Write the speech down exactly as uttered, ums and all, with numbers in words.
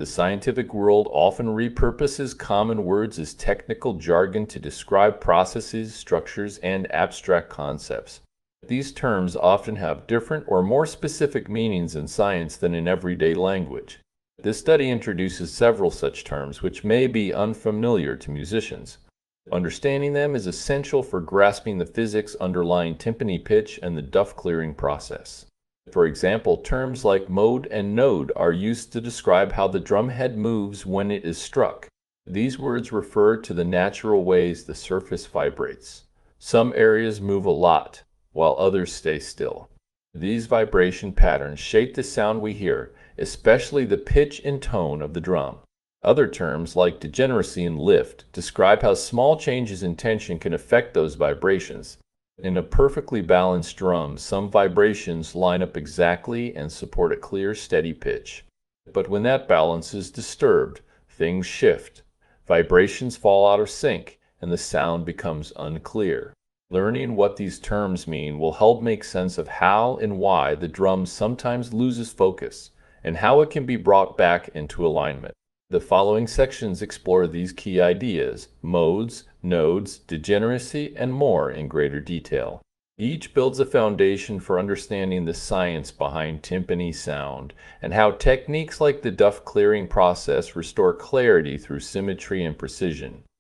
The scientific world often repurposes common words as technical jargon to describe processes, structures, and abstract concepts. These terms often have different or more specific meanings in science than in everyday language. This study introduces several such terms which may be unfamiliar to musicians. Understanding them is essential for grasping the physics underlying timpani pitch and the duff clearing process. For example, terms like mode and node are used to describe how the drum head moves when it is struck. These words refer to the natural ways the surface vibrates. Some areas move a lot, while others stay still. These vibration patterns shape the sound we hear, especially the pitch and tone of the drum. Other terms, like degeneracy and lift, describe how small changes in tension can affect those vibrations. In a perfectly balanced drum, some vibrations line up exactly and support a clear, steady pitch. But when that balance is disturbed, things shift. Vibrations fall out of sync, and the sound becomes unclear. Learning what these terms mean will help make sense of how and why the drum sometimes loses focus, and how it can be brought back into alignment. The following sections explore these key ideas, modes, nodes, degeneracy, and more in greater detail. Each builds a foundation for understanding the science behind timpani sound and how techniques like the duff clearing process restore clarity through symmetry and precision.